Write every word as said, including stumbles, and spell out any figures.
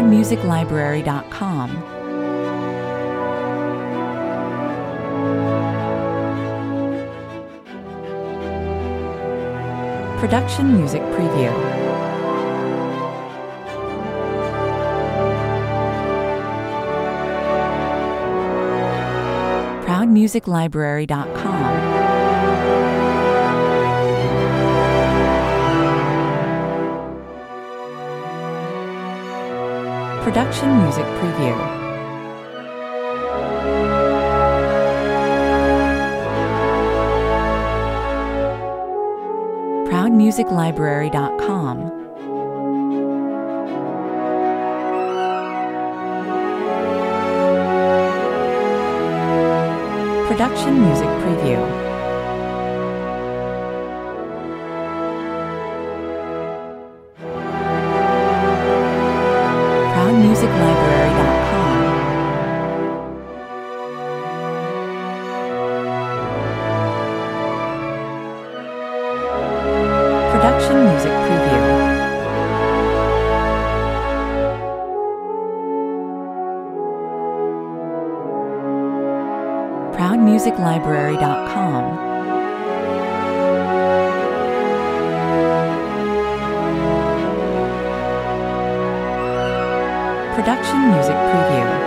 proud music library dot com. Production Music Preview. proud music library dot com. Production Music Preview. proud music library dot com. Production Music Preview. proud music library dot com. Production Music Preview. proud music library dot com. Production Music Preview.